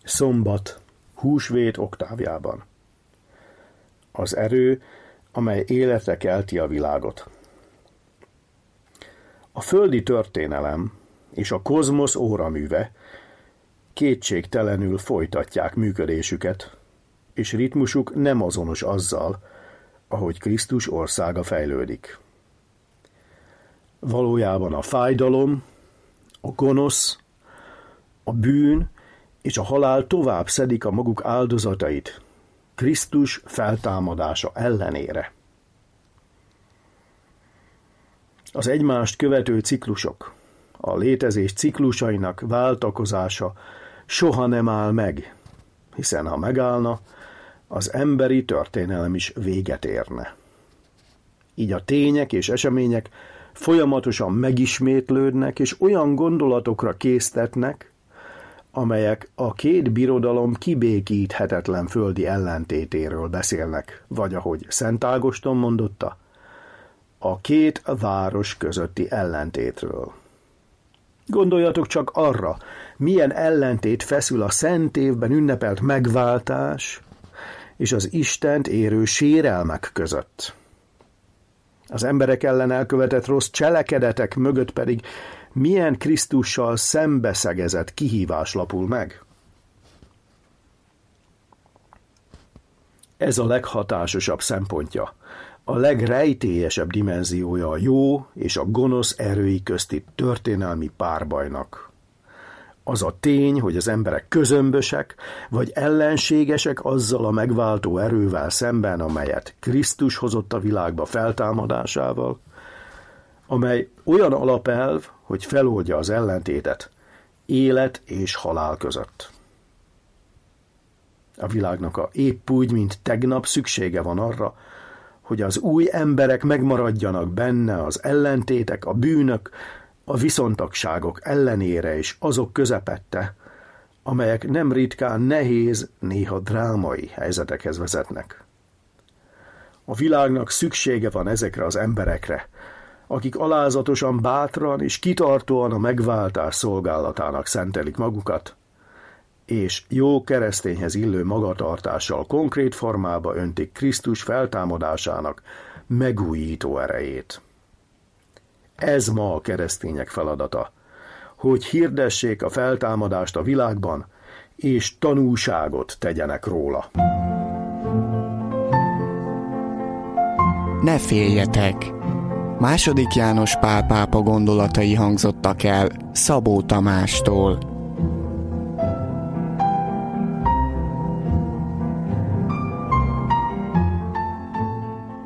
Szombat, húsvét oktávjában. Az erő, amely életre kelti a világot. A földi történelem és a kozmosz óraműve kétségtelenül folytatják működésüket, és ritmusuk nem azonos azzal, ahogy Krisztus országa fejlődik. Valójában a fájdalom, a gonosz, a bűn és a halál tovább szedik a maguk áldozatait Krisztus feltámadása ellenére. Az egymást követő ciklusok, a létezés ciklusainak váltakozása soha nem áll meg, hiszen ha megállna, az emberi történelem is véget érne. Így a tények és események folyamatosan megismétlődnek, és olyan gondolatokra késztetnek, amelyek a két birodalom kibékíthetetlen földi ellentétéről beszélnek, vagy ahogy Szent Ágoston mondotta, a két város közötti ellentétről. Gondoljatok csak arra, milyen ellentét feszül a szent évben ünnepelt megváltás és az Istent érő sérelmek között. Az emberek ellen elkövetett rossz cselekedetek mögött pedig milyen Krisztussal szembeszegezett kihívás lapul meg. Ez a leghatásosabb szempontja, a legrejtélyesebb dimenziója a jó és a gonosz erői közti történelmi párbajnak. Az a tény, hogy az emberek közömbösek vagy ellenségesek azzal a megváltó erővel szemben, amelyet Krisztus hozott a világba feltámadásával, amely olyan alapelv, hogy feloldja az ellentétet élet és halál között. A világnak épp úgy, mint tegnap szüksége van arra, hogy az új emberek megmaradjanak benne az ellentétek, a bűnök, a viszontagságok ellenére és azok közepette, amelyek nem ritkán nehéz, néha drámai helyzetekhez vezetnek. A világnak szüksége van ezekre az emberekre, akik alázatosan, bátran és kitartóan a megváltás szolgálatának szentelik magukat, és jó keresztényhez illő magatartással konkrét formába öntik Krisztus feltámadásának megújító erejét. Ez ma a keresztények feladata, hogy hirdessék a feltámadást a világban, és tanúságot tegyenek róla. Ne féljetek! II. János Pál pápa gondolatai hangzottak el Szabó Tamástól.